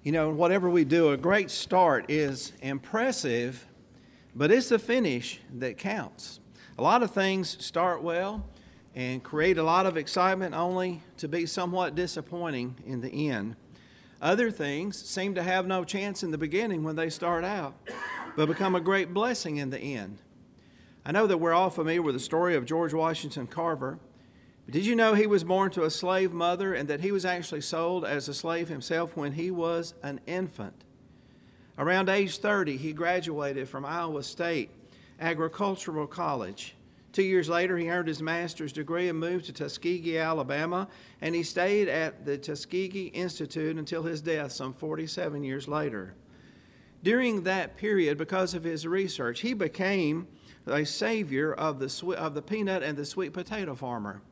You know, whatever we do, a great start is impressive, but it's the finish that counts. A lot of things start well and create a lot of excitement only to be somewhat disappointing in the end. Other things seem to have no chance in the beginning when they start out, but become a great blessing in the end. I know that we're all familiar with the story of George Washington Carver. But did you know he was born to a slave mother and that he was actually sold as a slave himself when he was an infant? Around age 30, he graduated from Iowa State Agricultural College. 2 years later, he earned his master's degree and moved to Tuskegee, Alabama, and he stayed at the Tuskegee Institute until his death some 47 years later. During that period, because of his research, he became a savior of the peanut and the sweet potato farmer.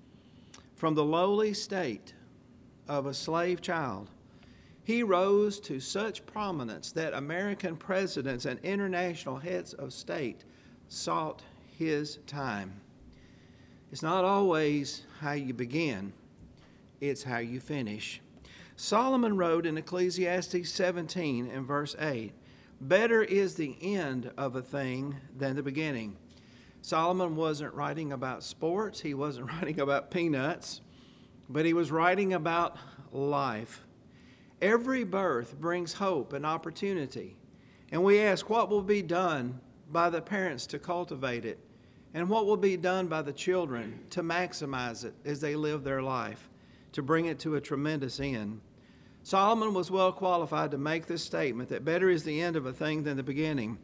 From the lowly state of a slave child, he rose to such prominence that American presidents and international heads of state sought his time. It's not always how you begin, it's how you finish. Solomon wrote in Ecclesiastes 17 and verse 8, "Better is the end of a thing than the beginning." Solomon wasn't writing about sports, he wasn't writing about peanuts, but he was writing about life. Every birth brings hope and opportunity, and we ask what will be done by the parents to cultivate it, and what will be done by the children to maximize it as they live their life, to bring it to a tremendous end. Solomon was well qualified to make this statement that better is the end of a thing than the beginning.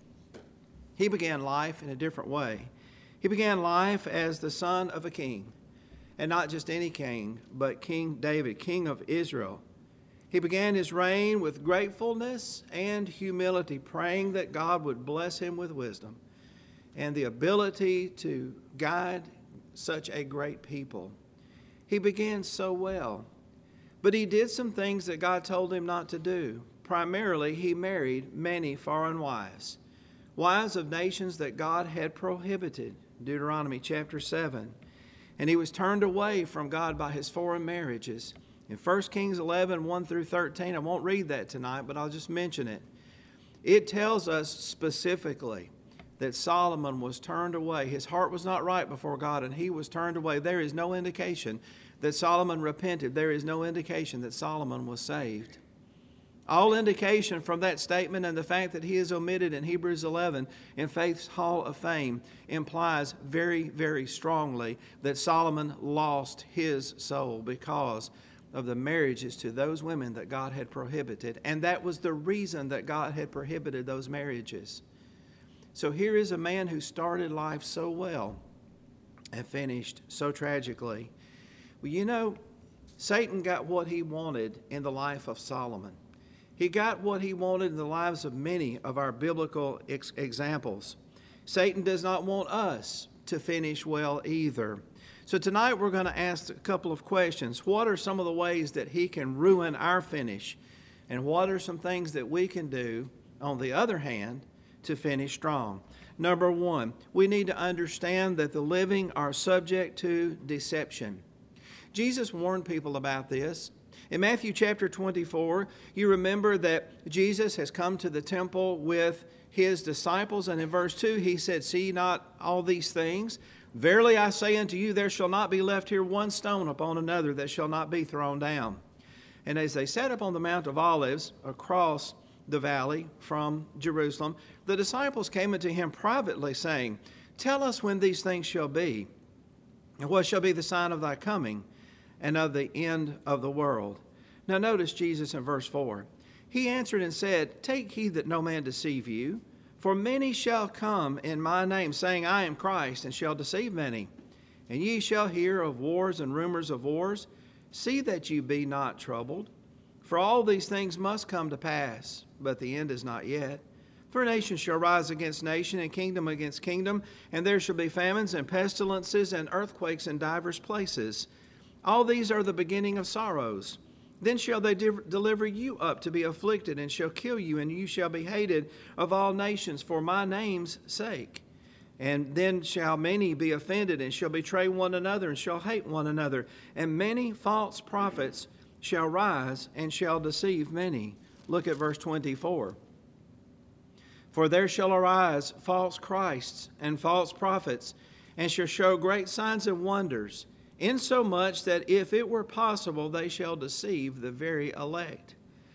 He began life in a different way. He began life as the son of a king, and not just any king, but King David, king of Israel. He began his reign with gratefulness and humility, praying that God would bless him with wisdom and the ability to guide such a great people. He began so well, but he did some things that God told him not to do. Primarily, he married many foreign wives, wives of nations that God had prohibited. Deuteronomy chapter 7. And he was turned away from God by his foreign marriages. In 1 Kings 11, 1 through 13, I won't read that tonight, but I'll just mention it. It tells us specifically that Solomon was turned away. His heart was not right before God, and he was turned away. There is no indication that Solomon repented. There is no indication that Solomon was saved. All indication from that statement and the fact that he is omitted in Hebrews 11 in Faith's Hall of Fame implies very, very strongly that Solomon lost his soul because of the marriages to those women that God had prohibited. And that was the reason that God had prohibited those marriages. So here is a man who started life so well and finished so tragically. Well, you know, Satan got what he wanted in the life of Solomon. He got what he wanted in the lives of many of our biblical examples. Satan does not want us to finish well either. So tonight we're going to ask a couple of questions. What are some of the ways that he can ruin our finish? And what are some things that we can do, on the other hand, to finish strong? Number one, we need to understand that the living are subject to deception. Jesus warned people about this. In Matthew chapter 24, you remember that Jesus has come to the temple with his disciples, and in verse 2 he said, "See not all these things? Verily I say unto you, there shall not be left here one stone upon another that shall not be thrown down." And as they sat up on the Mount of Olives across the valley from Jerusalem, the disciples came unto him privately, saying, "Tell us when these things shall be, and what shall be the sign of thy coming and of the end of the world?" Now notice Jesus in verse 4. He answered and said, "Take heed that no man deceive you, for many shall come in my name, saying, I am Christ, and shall deceive many. And ye shall hear of wars and rumors of wars. See that you be not troubled. For all these things must come to pass, but the end is not yet. For nation shall rise against nation, and kingdom against kingdom, and there shall be famines and pestilences and earthquakes in divers places. All these are the beginning of sorrows. Then shall they deliver you up to be afflicted, and shall kill you, and you shall be hated of all nations for my name's sake. And then shall many be offended, and shall betray one another, and shall hate one another. And many false prophets shall rise, and shall deceive many. Look at verse 24. For there shall arise false Christs and false prophets, and shall show great signs and wonders, insomuch that if it were possible, they shall deceive the very elect.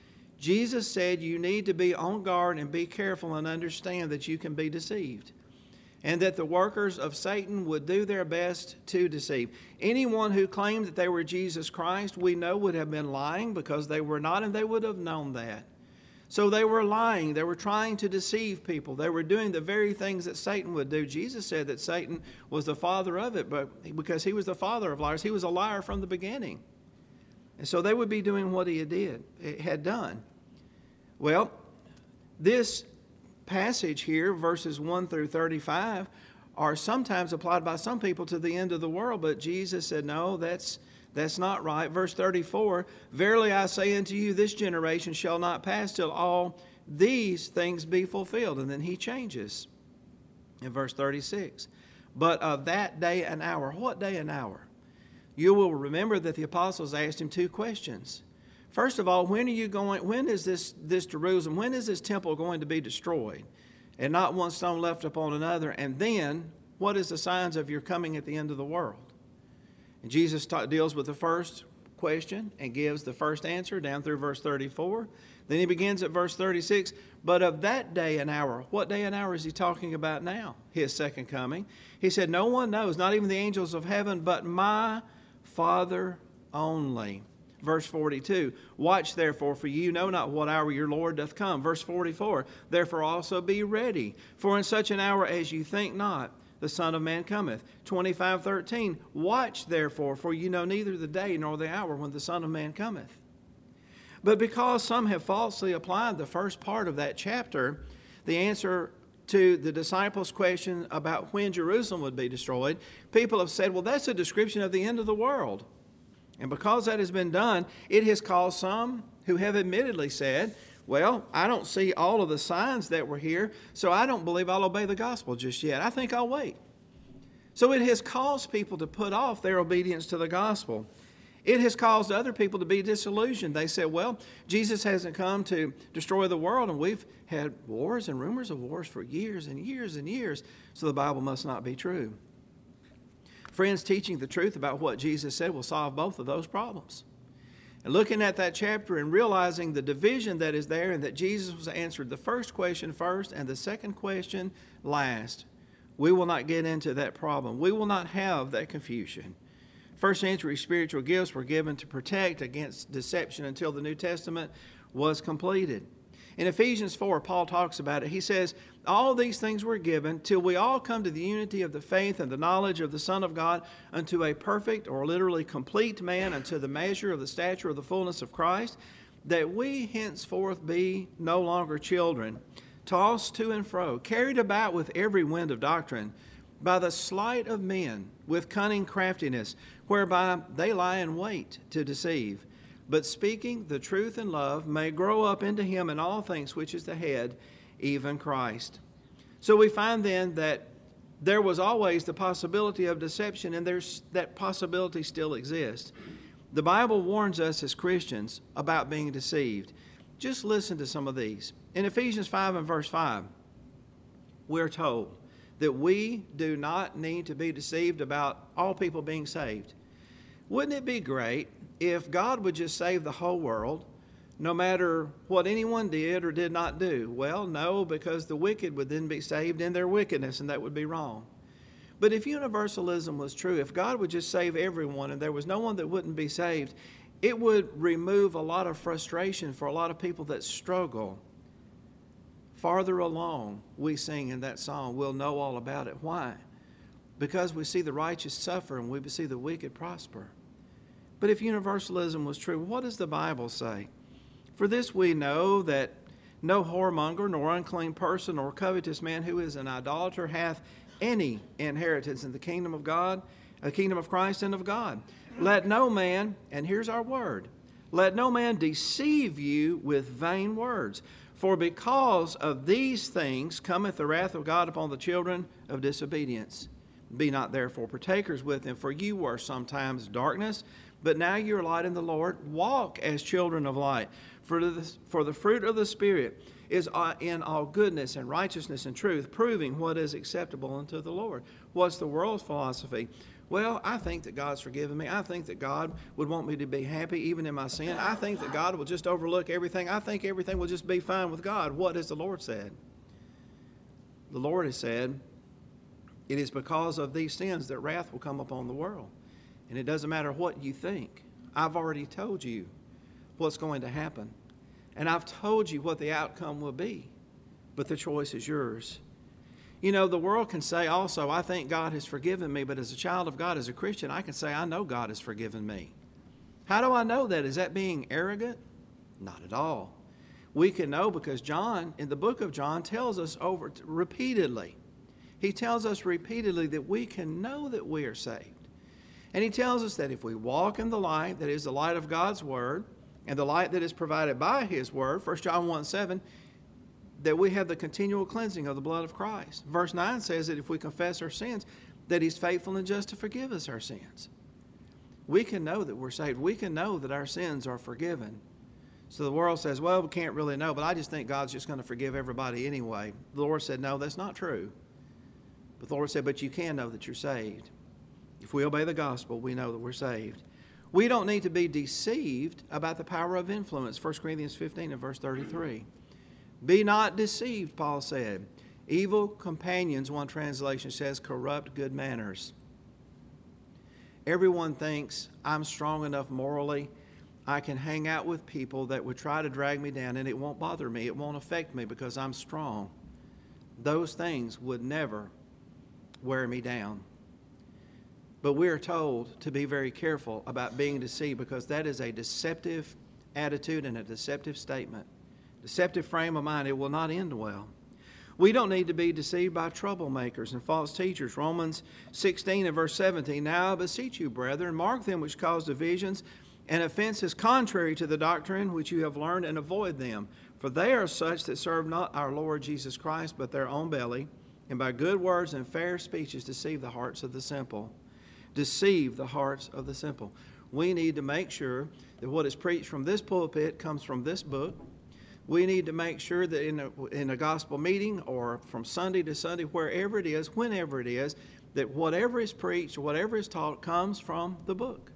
Jesus said you need to be on guard and be careful and understand that you can be deceived, and that the workers of Satan would do their best to deceive. Anyone who claimed that they were Jesus Christ, we know would have been lying, because they were not, and they would have known that. So they were lying. They were trying to deceive people. They were doing the very things that Satan would do. Jesus said that Satan was the father of it, but because he was the father of liars, he was a liar from the beginning. And so they would be doing what he had done. Well, this passage here, verses 1 through 35, are sometimes applied by some people to the end of the world, but Jesus said, no, that's not right. Verse 34, verily I say unto you, this generation shall not pass till all these things be fulfilled. And then he changes in verse 36. But of that day and hour, what day and hour? You will remember that the apostles asked him two questions. First of all, when is this Jerusalem, when is this temple going to be destroyed? And not one stone left upon another. And then, what is the signs of your coming at the end of the world? And Jesus deals with the first question and gives the first answer down through verse 34. Then he begins at verse 36. But of that day and hour, what day and hour is he talking about now? His second coming. He said, no one knows, not even the angels of heaven, but my Father only. Verse 42, watch therefore, for you know not what hour your Lord doth come. Verse 44, therefore also be ready, for in such an hour as you think not, the Son of Man cometh. 25:13, watch therefore, for you know neither the day nor the hour when the Son of Man cometh. But because some have falsely applied the first part of that chapter, the answer to the disciples' question about when Jerusalem would be destroyed, people have said, well, that's a description of the end of the world. And because that has been done, it has caused some who have admittedly said, well, I don't see all of the signs that were here, so I don't believe I'll obey the gospel just yet. I think I'll wait. So it has caused people to put off their obedience to the gospel. It has caused other people to be disillusioned. They said, well, Jesus hasn't come to destroy the world, and we've had wars and rumors of wars for years and years and years, so the Bible must not be true. Friends, teaching the truth about what Jesus said will solve both of those problems. And looking at that chapter and realizing the division that is there, and that Jesus was answered the first question first and the second question last, we will not get into that problem. We will not have that confusion. First century spiritual gifts were given to protect against deception until the New Testament was completed. In Ephesians 4, Paul talks about it. He says, all these things were given till we all come to the unity of the faith and the knowledge of the Son of God, unto a perfect, or literally complete man, unto the measure of the stature of the fullness of Christ, that we henceforth be no longer children, tossed to and fro, carried about with every wind of doctrine, by the sleight of men, with cunning craftiness, whereby they lie in wait to deceive. But speaking the truth in love may grow up into him in all things, which is the head, even Christ. So we find then that there was always the possibility of deception, and that possibility still exists. The Bible warns us as Christians about being deceived. Just listen to some of these. In Ephesians 5 and verse 5, we're told that we do not need to be deceived about all people being saved. Wouldn't it be great if God would just save the whole world, no matter what anyone did or did not do? Well, no, because the wicked would then be saved in their wickedness, and that would be wrong. But if universalism was true, if God would just save everyone and there was no one that wouldn't be saved, it would remove a lot of frustration for a lot of people that struggle. Farther along, we sing in that song, we'll know all about it. Why? Because we see the righteous suffer and we see the wicked prosper. But if universalism was true, what does the Bible say? For this we know that no whoremonger, nor unclean person, nor covetous man who is an idolater hath any inheritance in the kingdom of God, the kingdom of Christ and of God. Let no man, and here's our word, let no man deceive you with vain words. For because of these things cometh the wrath of God upon the children of disobedience. Be not therefore partakers with them, for you were sometimes darkness, But now you are light in the Lord. Walk as children of light. For the fruit of the Spirit is in all goodness and righteousness and truth, proving what is acceptable unto the Lord. What's the world's philosophy? Well, I think that God's forgiven me. I think that God would want me to be happy even in my sin. I think that God will just overlook everything. I think everything will just be fine with God. What has the Lord said? The Lord has said, it is because of these sins that wrath will come upon the world. And it doesn't matter what you think. I've already told you what's going to happen. And I've told you what the outcome will be. But the choice is yours. You know, the world can say also, I think God has forgiven me, but as a child of God, as a Christian, I can say, I know God has forgiven me. How do I know that? Is that being arrogant? Not at all. We can know because John, in the book of John, tells us repeatedly. He tells us repeatedly that we can know that we are saved. And he tells us that if we walk in the light, that is the light of God's Word, and the light that is provided by His Word, 1 John 1:7, that we have the continual cleansing of the blood of Christ. Verse 9 says that if we confess our sins, that He's faithful and just to forgive us our sins. We can know that we're saved. We can know that our sins are forgiven. So the world says, well, we can't really know, but I just think God's just going to forgive everybody anyway. The Lord said, no, that's not true. But the Lord said, but you can know that you're saved. If we obey the gospel, we know that we're saved. We don't need to be deceived about the power of influence. 1 Corinthians 15 and verse 33. Be not deceived, Paul said. Evil companions, one translation says, corrupt good manners. Everyone thinks I'm strong enough morally. I can hang out with people that would try to drag me down and it won't bother me. It won't affect me because I'm strong. Those things would never wear me down. But we are told to be very careful about being deceived because that is a deceptive attitude and a deceptive statement. Deceptive frame of mind, it will not end well. We don't need to be deceived by troublemakers and false teachers. Romans 16 and verse 17, now I beseech you, brethren, mark them which cause divisions and offenses contrary to the doctrine which you have learned, and avoid them. For they are such that serve not our Lord Jesus Christ, but their own belly, and by good words and fair speeches deceive the hearts of the simple. Deceive the hearts of the simple. We need to make sure that what is preached from this pulpit comes from this book. We need to make sure that in a gospel meeting or from Sunday to Sunday, wherever it is, whenever it is, that whatever is preached, whatever is taught comes from the book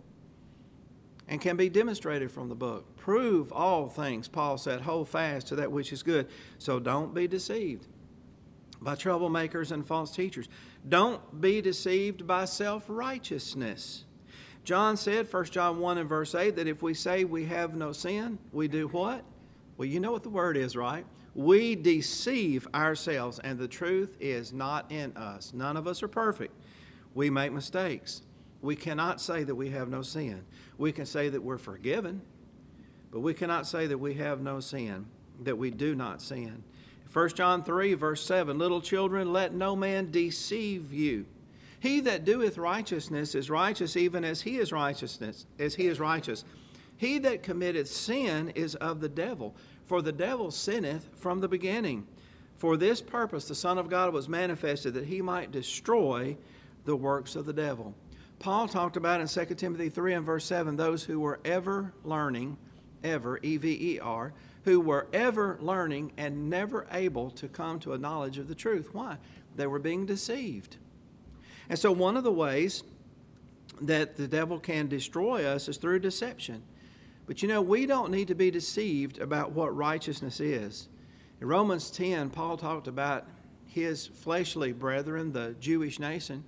and can be demonstrated from the book. Prove all things, Paul said, hold fast to that which is good. So don't be deceived by troublemakers and false teachers. Don't be deceived by self-righteousness. John said, 1 John 1 and verse 8, that if we say we have no sin, we do what? Well, you know what the word is, right? We deceive ourselves, and the truth is not in us. None of us are perfect. We make mistakes. We cannot say that we have no sin. We can say that we're forgiven, but we cannot say that we have no sin, that we do not sin. 1 John 3, verse 7, little children, let no man deceive you. He that doeth righteousness is righteous, even as he is righteousness, as he is righteous. He that committeth sin is of the devil, for the devil sinneth from the beginning. For this purpose the Son of God was manifested, that he might destroy the works of the devil. Paul talked about in 2 Timothy 3 and verse 7, those who were ever learning, ever, E-V-E-R, who were ever learning and never able to come to a knowledge of the truth. Why? They were being deceived. And so one of the ways that the devil can destroy us is through deception. But you know, we don't need to be deceived about what righteousness is. In Romans 10, Paul talked about his fleshly brethren, the Jewish nation.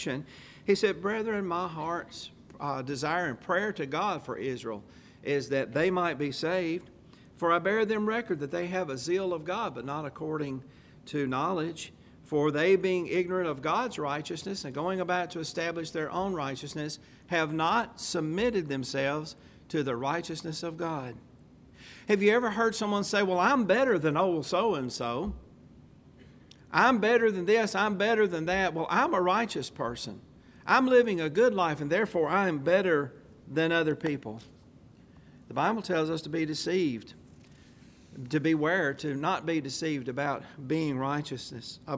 He said, brethren, my heart's desire and prayer to God for Israel is that they might be saved. For I bear them record that they have a zeal of God, but not according to knowledge. For they, being ignorant of God's righteousness and going about to establish their own righteousness, have not submitted themselves to the righteousness of God. Have you ever heard someone say, well, I'm better than old so-and-so. I'm better than this, I'm better than that. Well, I'm a righteous person. I'm living a good life, and therefore I am better than other people. The Bible tells us to be deceived, to beware, to not be deceived about being righteous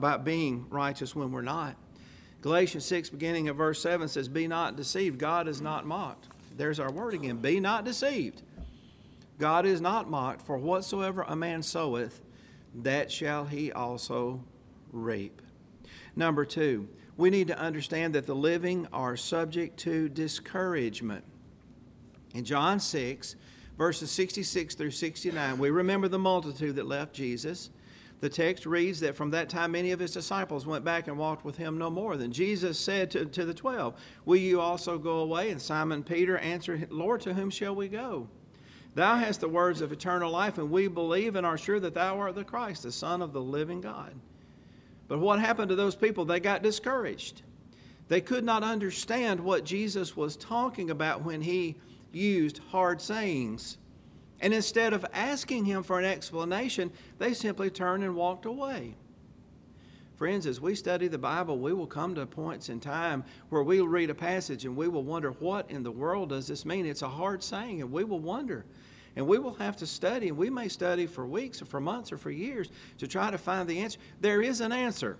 when we're not. Galatians 6, beginning at verse 7 says, be not deceived, God is not mocked. There's our word again. Be not deceived. God is not mocked, for whatsoever a man soweth, that shall he also reap. Number 2, we need to understand that the living are subject to discouragement. In John 6, verses 66 through 69, we remember the multitude that left Jesus. The text reads that from that time many of his disciples went back and walked with him no more. Then Jesus said to the 12, Will you also go away? And Simon Peter answered, Lord, to whom shall we go? Thou hast the words of eternal life, and we believe and are sure that thou art the Christ, the Son of the living God. But what happened to those people? They got discouraged. They could not understand what Jesus was talking about when he used hard sayings. And instead of asking him for an explanation, they simply turned and walked away. Friends, as we study the Bible, we will come to points in time where we'll read a passage and we will wonder, what in the world does this mean? It's a hard saying, and we will wonder. And we will have to study, and we may study for weeks or for months or for years to try to find the answer. There is an answer,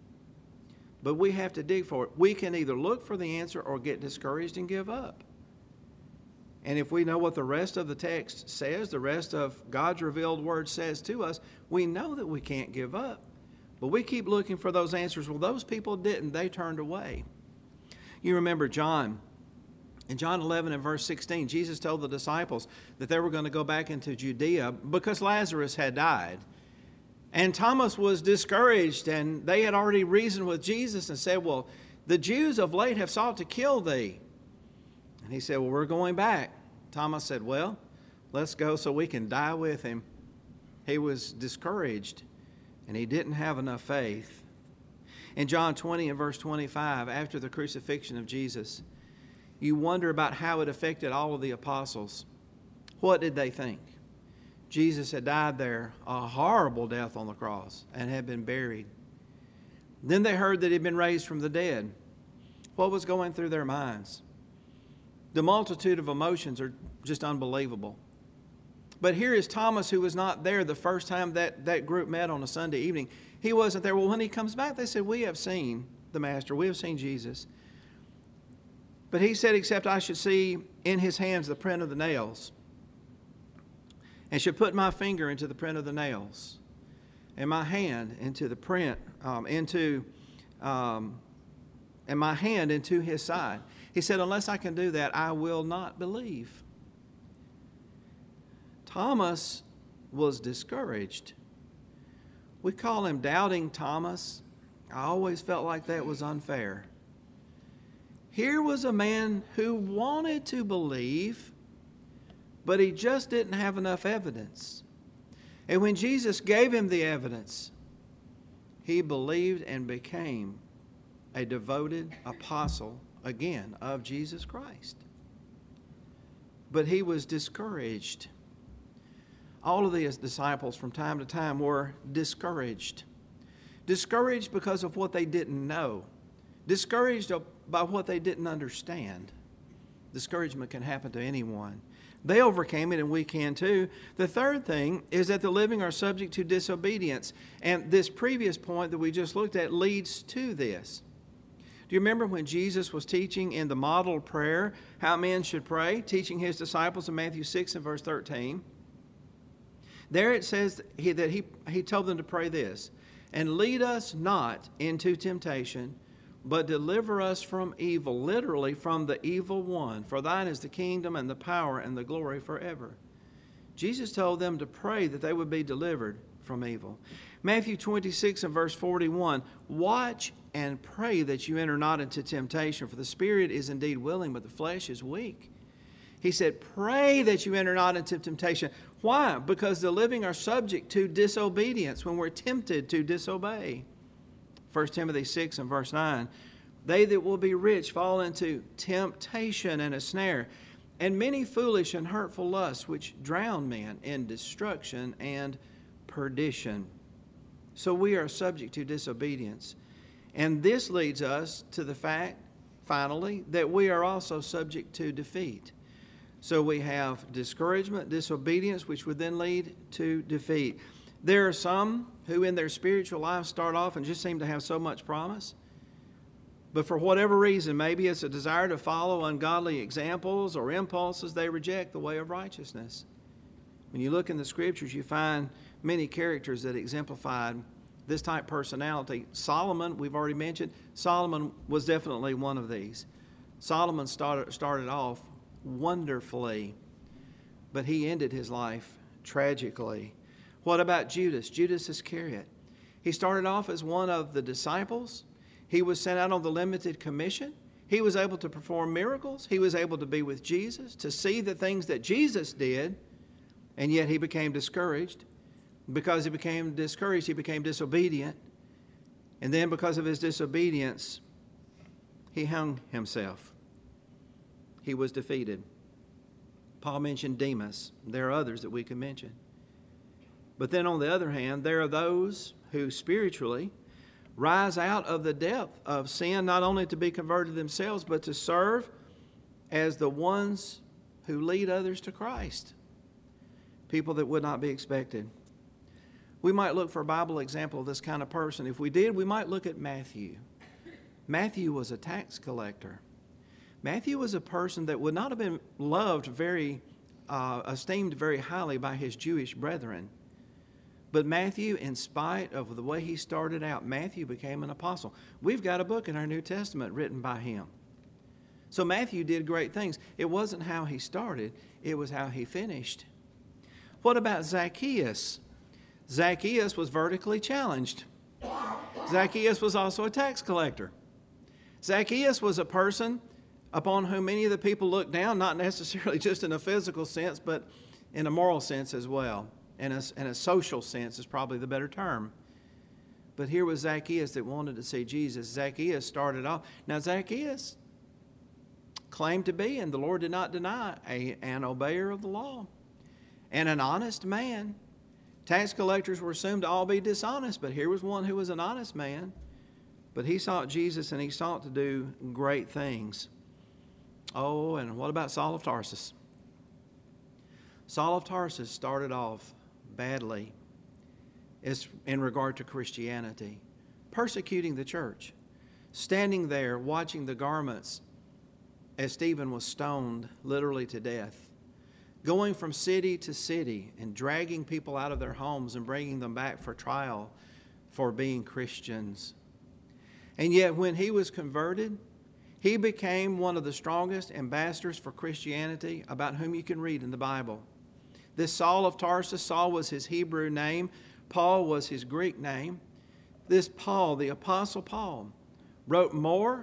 but we have to dig for it. We can either look for the answer or get discouraged and give up. And if we know what the rest of the text says, the rest of God's revealed word says to us, we know that we can't give up. But we keep looking for those answers. Well, those people didn't. They turned away. You remember John. In John 11 and verse 16, Jesus told the disciples that they were going to go back into Judea because Lazarus had died. And Thomas was discouraged, and they had already reasoned with Jesus and said, Well, the Jews of late have sought to kill thee. And he said, Well, we're going back. Thomas said, Well, let's go so we can die with him. He was discouraged, and he didn't have enough faith. In John 20 and verse 25, after the crucifixion of Jesus, you wonder about how it affected all of the apostles. What did they think? Jesus had died there, a horrible death on the cross, and had been buried. Then they heard that he'd been raised from the dead. What was going through their minds? The multitude of emotions are just unbelievable. But here is Thomas, who was not there the first time that group met on a Sunday evening. He wasn't there. Well, when he comes back, they said, We have seen the Master. We have seen Jesus. But he said, Except I should see in his hands the print of the nails, and should put my finger into the print of the nails, and my hand into the print, and my hand into his side. He said, Unless I can do that, I will not believe. Thomas was discouraged. We call him Doubting Thomas. I always felt like that was unfair. Here was a man who wanted to believe, but he just didn't have enough evidence. And when Jesus gave him the evidence, he believed and became a devoted apostle again of Jesus Christ. But he was discouraged. All of these disciples from time to time were discouraged. Discouraged because of what they didn't know. Discouraged by what they didn't understand. Discouragement can happen to anyone. They overcame it, and we can too. The third thing is that the living are subject to disobedience. And this previous point that we just looked at leads to this. Do you remember when Jesus was teaching in the model prayer how men should pray, teaching his disciples in Matthew 6 and verse 13? There it says that he told them to pray this, and lead us not into temptation, but deliver us from evil, literally from the evil one. For thine is the kingdom and the power and the glory forever. Jesus told them to pray that they would be delivered from evil. Matthew 26 and verse 41, watch and pray that you enter not into temptation, for the spirit is indeed willing, but the flesh is weak. He said, pray that you enter not into temptation. Why? Because the living are subject to disobedience when we're tempted to disobey. 1 Timothy 6 and verse 9, they that will be rich fall into temptation and a snare, and many foolish and hurtful lusts, which drown men in destruction and perdition. So we are subject to disobedience. And this leads us to the fact, finally, that we are also subject to defeat. So we have discouragement, disobedience, which would then lead to defeat. There are some who in their spiritual life start off and just seem to have so much promise. But for whatever reason, maybe it's a desire to follow ungodly examples or impulses, they reject the way of righteousness. When you look in the Scriptures, you find many characters that exemplified this type of personality. Solomon, we've already mentioned, Solomon was definitely one of these. Solomon started off wonderfully, but he ended his life tragically. What about Judas? Judas Iscariot. He started off as one of the disciples. He was sent out on the limited commission. He was able to perform miracles. He was able to be with Jesus, to see the things that Jesus did, and yet he became discouraged. Because he became discouraged, he became disobedient. And then because of his disobedience, he hung himself. He was defeated. Paul mentioned Demas. There are others that we can mention. But then on the other hand, there are those who spiritually rise out of the depth of sin, not only to be converted themselves, but to serve as the ones who lead others to Christ. People that would not be expected. We might look for a Bible example of this kind of person. If we did, we might look at Matthew. Matthew was a tax collector. Matthew was a person that would not have been loved esteemed very highly by his Jewish brethren. But Matthew, in spite of the way he started out, Matthew became an apostle. We've got a book in our New Testament written by him. So Matthew did great things. It wasn't how he started, it was how he finished. What about Zacchaeus? Zacchaeus was vertically challenged. Zacchaeus was also a tax collector. Zacchaeus was a person upon whom many of the people looked down, not necessarily just in a physical sense, but in a moral sense as well. And a social sense is probably the better term. But here was Zacchaeus that wanted to see Jesus. Zacchaeus started off. Now, Zacchaeus claimed to be, and the Lord did not deny, an obeyer of the law and an honest man. Tax collectors were assumed to all be dishonest, but here was one who was an honest man. But he sought Jesus, and he sought to do great things. Oh, and what about Saul of Tarsus? Saul of Tarsus started off badly in regard to Christianity, persecuting the church, standing there watching the garments as Stephen was stoned literally to death, going from city to city and dragging people out of their homes and bringing them back for trial for being Christians. And yet when he was converted, he became one of the strongest ambassadors for Christianity about whom you can read in the Bible. This Saul of Tarsus, Saul was his Hebrew name. Paul was his Greek name. This Paul, the Apostle Paul, wrote more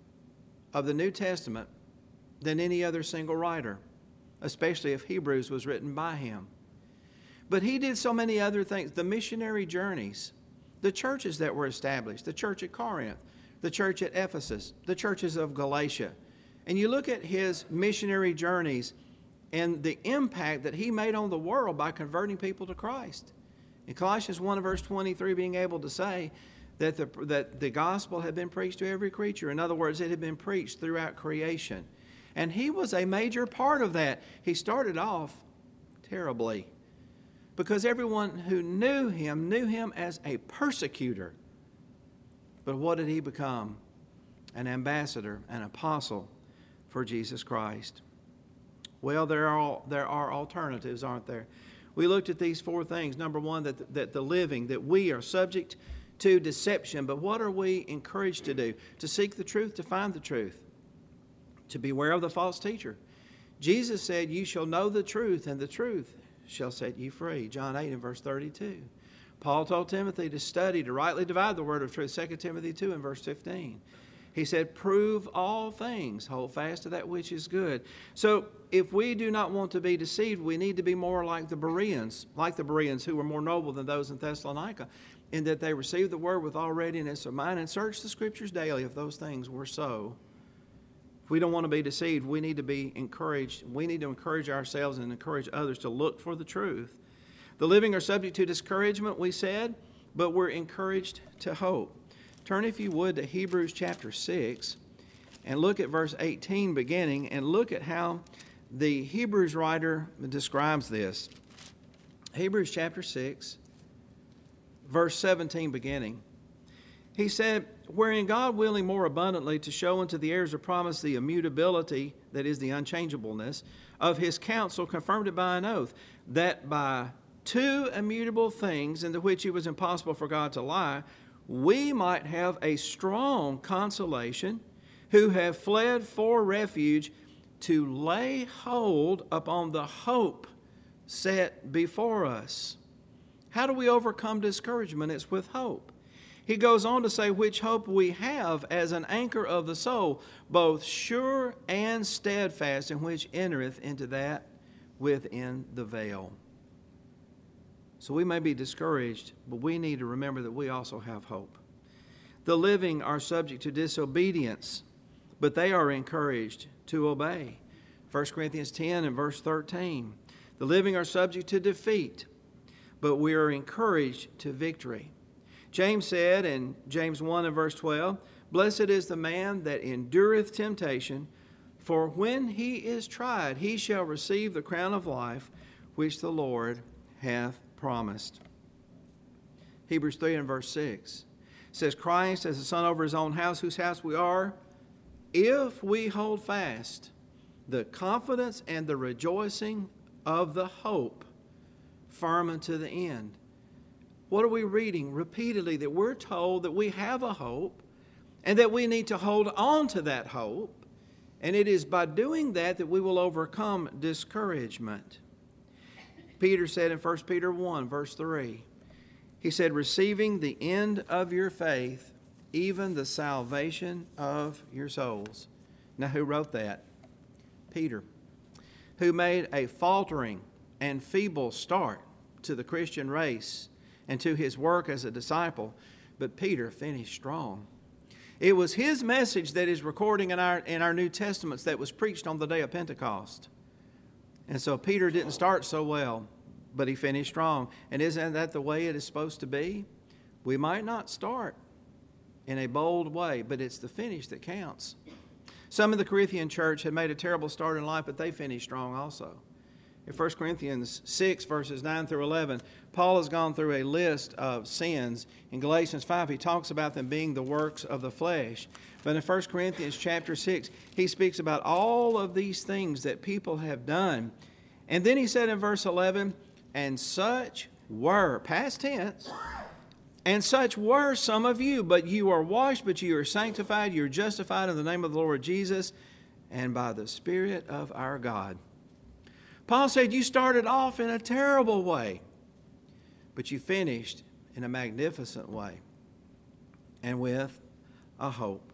of the New Testament than any other single writer, especially if Hebrews was written by him. But he did so many other things. The missionary journeys, the churches that were established, the church at Corinth, the church at Ephesus, the churches of Galatia. And you look at his missionary journeys and the impact that he made on the world by converting people to Christ. In Colossians 1 verse 23, being able to say that the gospel had been preached to every creature. In other words, it had been preached throughout creation. And he was a major part of that. He started off terribly because everyone who knew him as a persecutor. But what did he become? An ambassador, an apostle for Jesus Christ. Well, there are alternatives, aren't there? We looked at these four things. Number one, that the living, that we are subject to deception. But what are we encouraged to do? To seek the truth, to find the truth, to beware of the false teacher. Jesus said, "You shall know the truth, and the truth shall set you free." John 8 and verse 32. Paul told Timothy to study, to rightly divide the word of truth. 2 Timothy 2 and verse 15. He said, "Prove all things, hold fast to that which is good." So if we do not want to be deceived, we need to be more like the Bereans who were more noble than those in Thessalonica, in that they received the word with all readiness of mind and searched the Scriptures daily if those things were so. If we don't want to be deceived, we need to be encouraged. We need to encourage ourselves and encourage others to look for the truth. The living are subject to discouragement, we said, but we're encouraged to hope. Turn, if you would, to Hebrews chapter 6 and look at verse 18 beginning, and look at how the Hebrews writer describes this. Hebrews chapter 6, verse 17 beginning. He said, wherein God willing more abundantly to show unto the heirs of promise the immutability, that is the unchangeableness, of his counsel, confirmed it by an oath, that by two immutable things, into which it was impossible for God to lie, we might have a strong consolation, who have fled for refuge, to lay hold upon the hope set before us. How do we overcome discouragement? It's with hope. He goes on to say, which hope we have as an anchor of the soul, both sure and steadfast, and which entereth into that within the veil. So we may be discouraged, but we need to remember that we also have hope. The living are subject to disobedience, but they are encouraged to obey. 1 Corinthians 10 and verse 13. The living are subject to defeat, but we are encouraged to victory. James said in James 1 and verse 12, blessed is the man that endureth temptation, for when he is tried, he shall receive the crown of life, which the Lord hath promised. Hebrews 3 and verse 6 says, Christ as the son over his own house, whose house we are, if we hold fast the confidence and the rejoicing of the hope firm unto the end. What are we reading repeatedly? That we're told that we have a hope and that we need to hold on to that hope. And it is by doing that that we will overcome discouragement. Peter said in 1 Peter 1, verse 3, he said, receiving the end of your faith, even the salvation of your souls. Now, who wrote that? Peter, who made a faltering and feeble start to the Christian race and to his work as a disciple, but Peter finished strong. It was his message that is recording in our New Testaments that was preached on the day of Pentecost. And so Peter didn't start so well, but he finished strong. And isn't that the way it is supposed to be? We might not start in a bold way, but it's the finish that counts. Some of the Corinthian church had made a terrible start in life, but they finished strong also. In 1 Corinthians 6, verses 9 through 11, Paul has gone through a list of sins. In Galatians 5, he talks about them being the works of the flesh. But in 1 Corinthians chapter 6, he speaks about all of these things that people have done. And then he said in verse 11, and such were, past tense, and such were some of you, but you are washed, but you are sanctified, you are justified in the name of the Lord Jesus, and by the Spirit of our God. Paul said you started off in a terrible way, but you finished in a magnificent way and with a hope.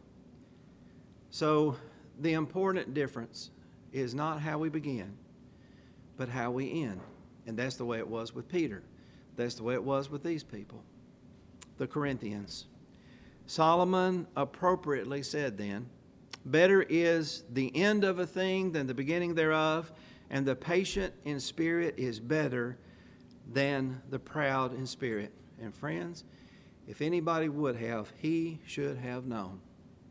So the important difference is not how we begin, but how we end. And that's the way it was with Peter. That's the way it was with these people, the Corinthians. Solomon appropriately said then, better is the end of a thing than the beginning thereof, and the patient in spirit is better than the proud in spirit. And friends, if anybody would have, he should have known.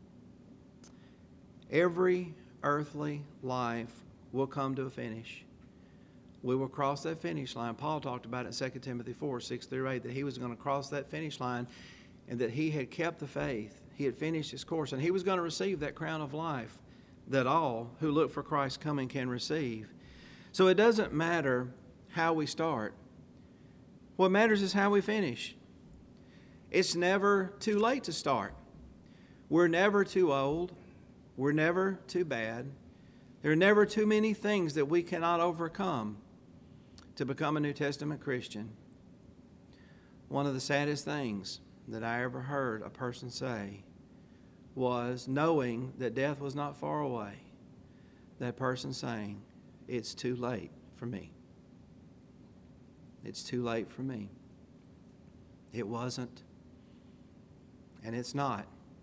Every earthly life will come to a finish. We will cross that finish line. Paul talked about it in 2 Timothy 4, 6 through 8, that he was going to cross that finish line and that he had kept the faith. He had finished his course, and he was going to receive that crown of life that all who look for Christ's coming can receive. So it doesn't matter how we start. What matters is how we finish. It's never too late to start. We're never too old. We're never too bad. There are never too many things that we cannot overcome to become a New Testament Christian. One of the saddest things that I ever heard a person say was, knowing that death was not far away, that person saying, it's too late for me. It's too late for me. It wasn't, and it's not.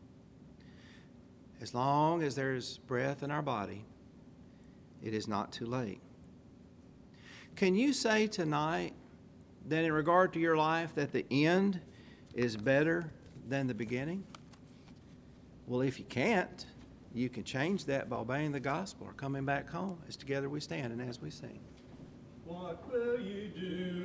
As long as there's breath in our body, it is not too late. Can you say tonight that in regard to your life that the end is better than the beginning? Well, if you can't, you can change that by obeying the gospel or coming back home as together we stand and as we sing. What will you do?